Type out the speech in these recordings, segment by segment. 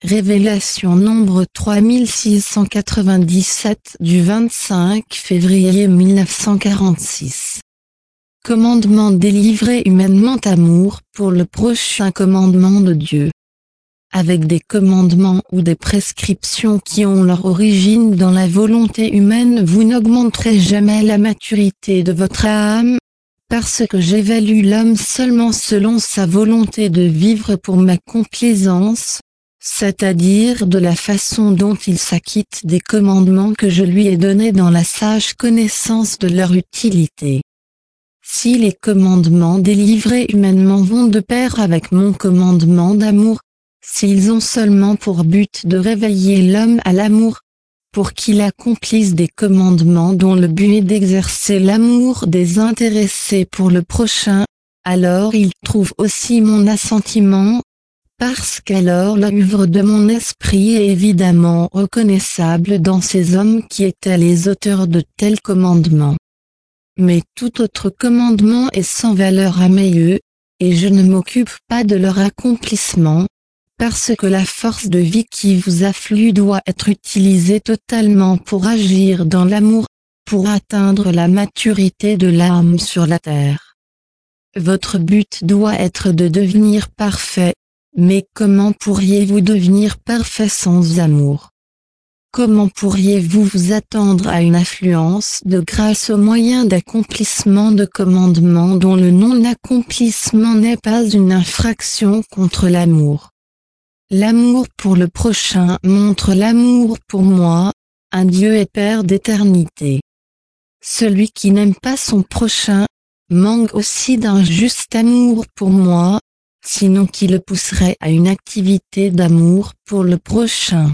Révélation nombre 3697 du 25 février 1946. Commandement délivré humainement amour pour le prochain commandement de Dieu. Avec des commandements ou des prescriptions qui ont leur origine dans la volonté humaine, vous n'augmenterez jamais la maturité de votre âme, parce que j'évalue l'homme seulement selon sa volonté de vivre pour ma complaisance, c'est-à-dire de la façon dont il s'acquitte des commandements que je lui ai donnés dans la sage connaissance de leur utilité. Si les commandements délivrés humainement vont de pair avec mon commandement d'amour, s'ils ont seulement pour but de réveiller l'homme à l'amour, pour qu'il accomplisse des commandements dont le but est d'exercer l'amour désintéressé pour le prochain, alors ils trouvent aussi mon assentiment, parce qu'alors l'œuvre de mon esprit est évidemment reconnaissable dans ces hommes qui étaient les auteurs de tels commandements. Mais tout autre commandement est sans valeur à mes yeux, et je ne m'occupe pas de leur accomplissement, parce que la force de vie qui vous afflue doit être utilisée totalement pour agir dans l'amour, pour atteindre la maturité de l'âme sur la terre. Votre but doit être de devenir parfait, mais comment pourriez-vous devenir parfait sans amour? Comment pourriez-vous vous attendre à une affluence de grâce au moyen d'accomplissement de commandements dont le non-accomplissement n'est pas une infraction contre l'amour? L'amour pour le prochain montre l'amour pour moi, un Dieu et Père d'éternité. Celui qui n'aime pas son prochain, manque aussi d'un juste amour pour moi, sinon qui le pousserait à une activité d'amour pour le prochain.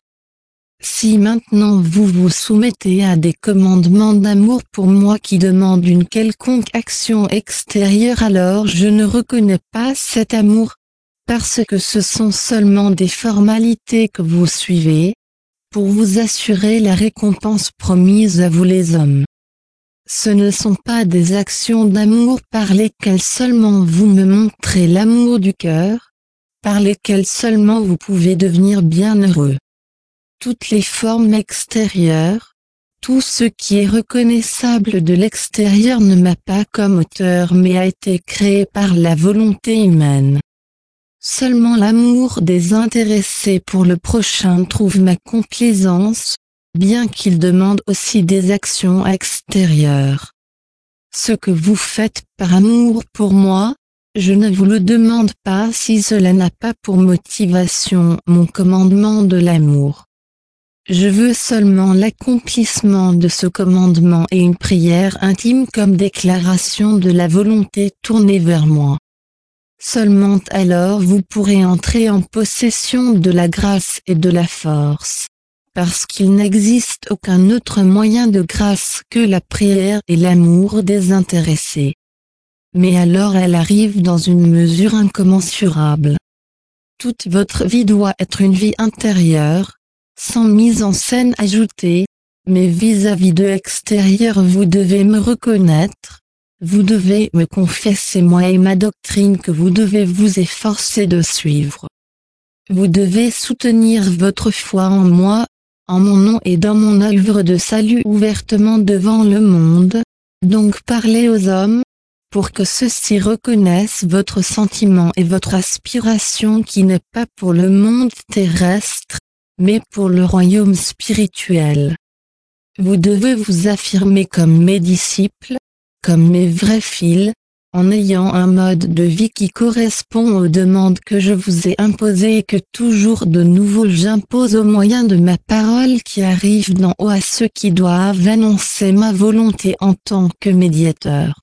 Si maintenant vous vous soumettez à des commandements d'amour pour moi qui demandent une quelconque action extérieure, alors je ne reconnais pas cet amour, parce que ce sont seulement des formalités que vous suivez, pour vous assurer la récompense promise à vous les hommes. Ce ne sont pas des actions d'amour par lesquelles seulement vous me montrez l'amour du cœur, par lesquelles seulement vous pouvez devenir bienheureux. Toutes les formes extérieures, tout ce qui est reconnaissable de l'extérieur ne m'a pas comme auteur mais a été créé par la volonté humaine. Seulement l'amour désintéressé pour le prochain trouve ma complaisance, bien qu'il demande aussi des actions extérieures. Ce que vous faites par amour pour moi, je ne vous le demande pas si cela n'a pas pour motivation mon commandement de l'amour. Je veux seulement l'accomplissement de ce commandement et une prière intime comme déclaration de la volonté tournée vers moi. Seulement alors vous pourrez entrer en possession de la grâce et de la force, parce qu'il n'existe aucun autre moyen de grâce que la prière et l'amour désintéressé. Mais alors elle arrive dans une mesure incommensurable. Toute votre vie doit être une vie intérieure, sans mise en scène ajoutée, mais vis-à-vis de l'extérieur vous devez me reconnaître, vous devez me confesser moi et ma doctrine que vous devez vous efforcer de suivre. Vous devez soutenir votre foi en moi, en mon nom et dans mon œuvre de salut ouvertement devant le monde, donc parlez aux hommes, pour que ceux-ci reconnaissent votre sentiment et votre aspiration qui n'est pas pour le monde terrestre, mais pour le royaume spirituel. Vous devez vous affirmer comme mes disciples, comme mes vrais fils, en ayant un mode de vie qui correspond aux demandes que je vous ai imposées et que toujours de nouveau j'impose au moyen de ma parole qui arrive d'en haut à ceux qui doivent annoncer ma volonté en tant que médiateur.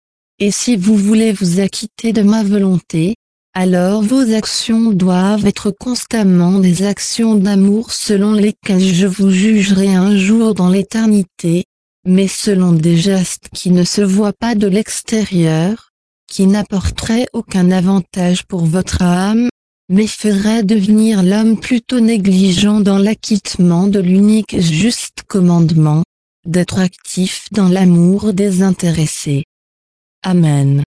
Et si vous voulez vous acquitter de ma volonté, alors vos actions doivent être constamment des actions d'amour selon lesquelles je vous jugerai un jour dans l'éternité, mais selon des gestes qui ne se voient pas de l'extérieur, qui n'apporteraient aucun avantage pour votre âme, mais feraient devenir l'homme plutôt négligent dans l'acquittement de l'unique et juste commandement, d'être actif dans l'amour désintéressé. Amen.